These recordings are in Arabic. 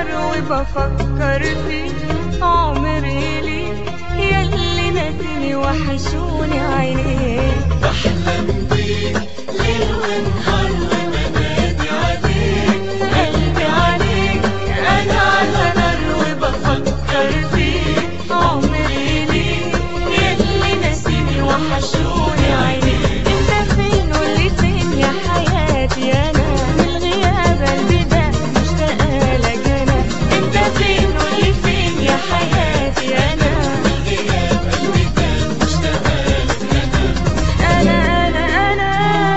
نار وبفكر فيك عمري ليك ياللي ناسيني وحشوني عينيك. بحلم بيك ليل ونهار وبنادي عليك قلبي عليك أنا على نار وبفكر فيك عمري ليك ياللي ناسيني وحشوني عينيك. انت فين قولي فين يا حياتي أنا من غياب قلبي ده مشتاقة لك أنا. انت فين قولي فين يا حياتي أنا من غياب قلبي كان مشتاقة لك أنا.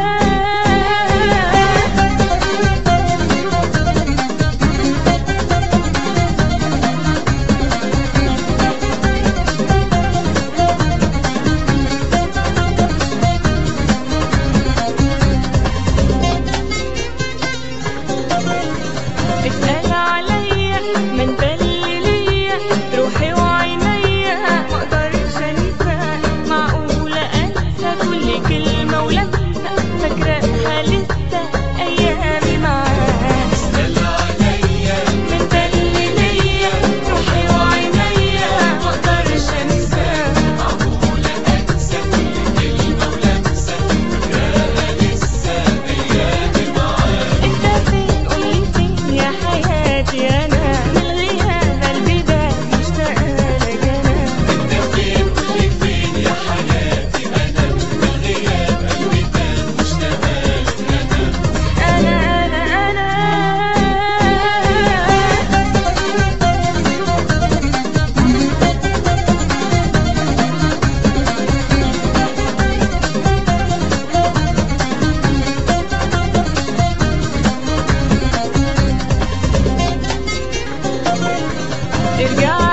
اسأل عليا ما انت اللي ليا روحي وعينيا مقدرش انساك. معقولة انسى كل كلمة ولمسة فاكراها لسه ايامي معاك. اسأل عليا ما انت اللي ليا روحي وعينيا مقدرش انساك. معقولة أنسى كل كلمة ولمسة فاكراها لسه أيامي معاك. انت فين قولي فين يا حياتي انا من غياب قلبي ده مشتاقة لك انا. أنت فين قولي فين يا حياتي أنا من غياب قلبي كان مشتاقة لك أنا. ارجع